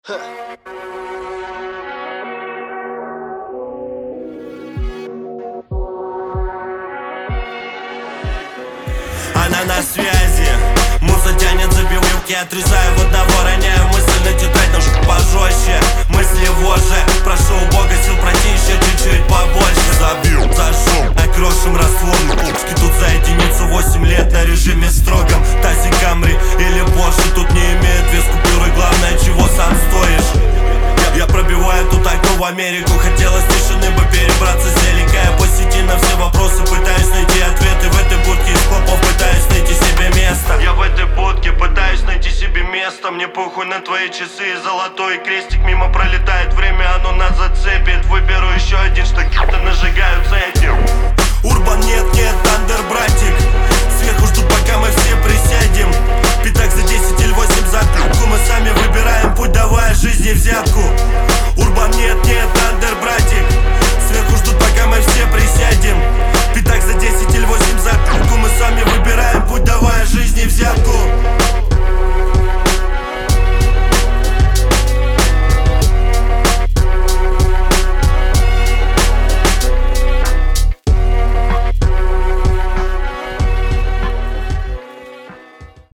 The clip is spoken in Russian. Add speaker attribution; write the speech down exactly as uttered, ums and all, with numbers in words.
Speaker 1: Она на связи, муза тянет за пивки, отрезаю водного, роняю мысль на тетрадь, но жук пожестче, мысли вожжи. Прошу у Бога сил пройти еще чуть-чуть побольше. Забью, зажжу, окрошим раствором. Пупски тут за единицу восемь лет на режиме строгом. Тази, Камри или Порше тут не имеет вес купюры, главное чего сам стоишь. Я, я пробиваю тут окно в Америку, хотелось тишины бы перебраться зеленькая по сети на все вопросы, пытаюсь найти ответы в этой будке из клопов, пытаюсь найти себе место. Я в этой будке пытаюсь найти себе место. Мне похуй на твои часы и золотой крестик мимо пролетает время, оно нас зацепит. Выберу еще один, что какие-то нажигаются этим. Урбан нет, нет, Тандер, братик. Сверху ждут, пока мы все присядем. Пятак за десять или восемь за трубку, мы сами выбираем путь, давай